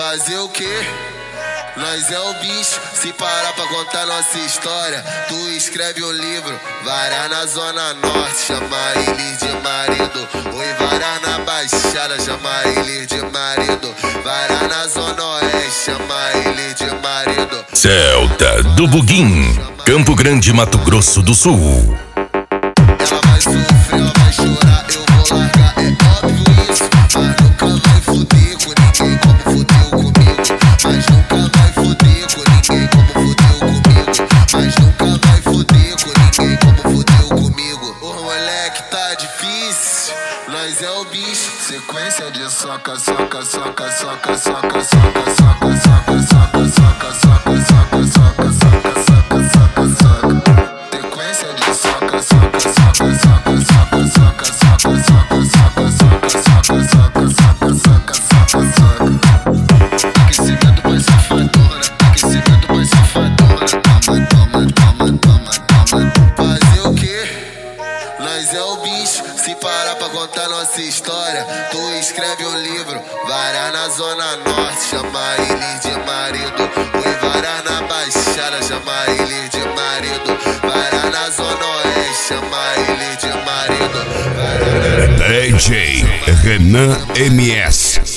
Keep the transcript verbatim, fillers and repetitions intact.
Fazer o quê? Nós é o bicho, se parar pra contar nossa história. Tu escreve um livro, varar na zona norte, chama eles de marido. Oi, varar na baixada, chama eles de marido. Varar na zona oeste, chama eles de marido. Celta do Buguim, Campo Grande, Mato Grosso do Sul. Ela vai sofrer, ela vai chorar, eu vou largar, é óbvio isso. Mas nunca vai fuder com ninguém como fudeu comigo. Mas nunca vai fuder com ninguém como fudeu comigo. Mas nunca vai fuder com ninguém como fudeu comigo. O moleque tá difícil, nós é o bicho. Sequência de soca, soca, soca, soca, soca, soca, soca, soca, soca, soca, soca, soca, soca, soca, soca, soca, soca. Sequência de soca, soca, soca, soca, soca, soca, soca, soca, soca, soca, soca, soca, soca, soca, soca, soca. Aquecimento mais safadona, aquecimento mais safadona. Toma, toma, toma, toma, toma. Fazer o quê? Nós é o bicho, se parar pra contar nossa história. Tu escreve um livro, varar na zona norte, chama eles de marido. Oi, varar na baixada, chama eles de marido. Varar na zona oeste, chama eles de marido. D J Renan M S.